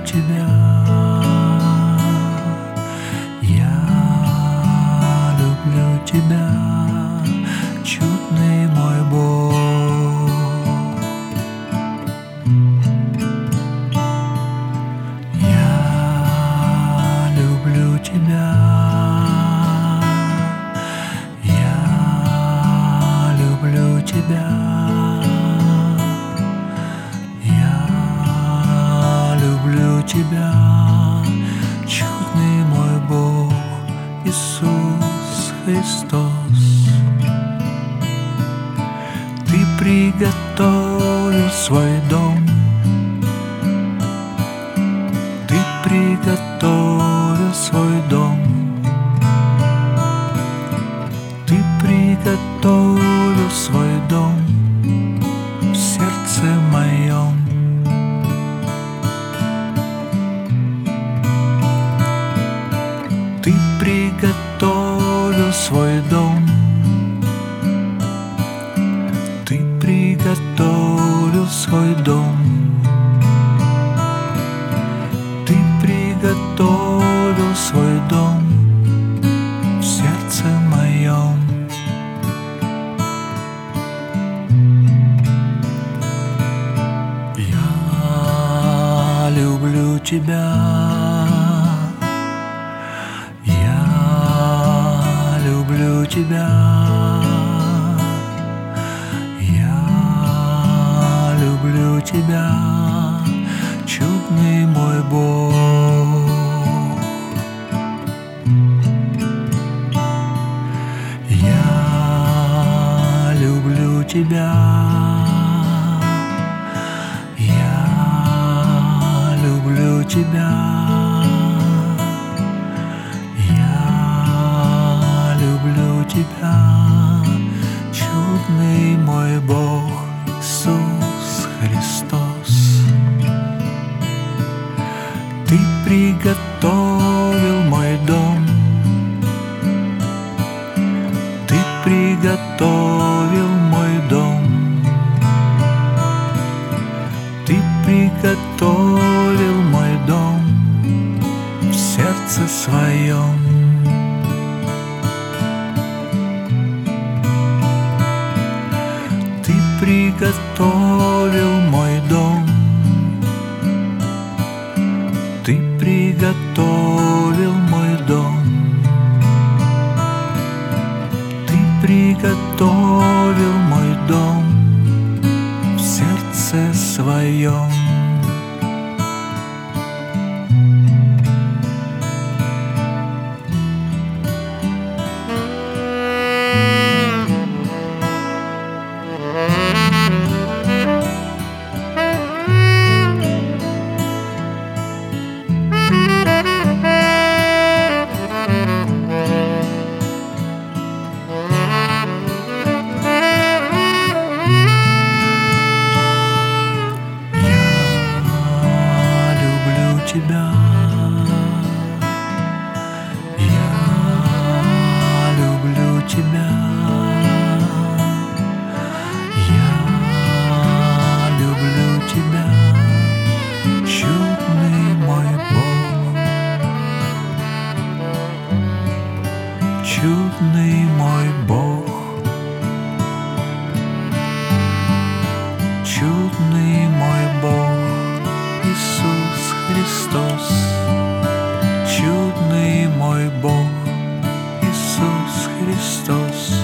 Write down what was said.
тебя, я люблю тебя, чудный мой Бог. Я люблю тебя, я люблю тебя, я люблю тебя, чудный мой Бог Иисус Христос. Ты приготовил свой дом, ты приготовил свой дом, ты приготовил свой дом в сердце моем. Ты приготовил свой дом, ты приготовил свой дом, ты приготовил свой дом в сердце моем. Я люблю тебя, я люблю тебя, я люблю тебя, чудный мой Бог. Я люблю тебя, я люблю тебя, я люблю тебя, чудный мой Бог Иисус Христос. Ты приготовил мой дом, ты приготовил мой дом, ты приготовил мой дом в сердце своем. Ты приготовил мой дом, ты приготовил мой дом, ты приготовил мой дом в сердце своем. Тебя, я люблю тебя, я люблю тебя, чудный мой Бог, чудный мой Бог, чудный мой Бог Иисус Христос, чудный мой Бог Иисус Христос.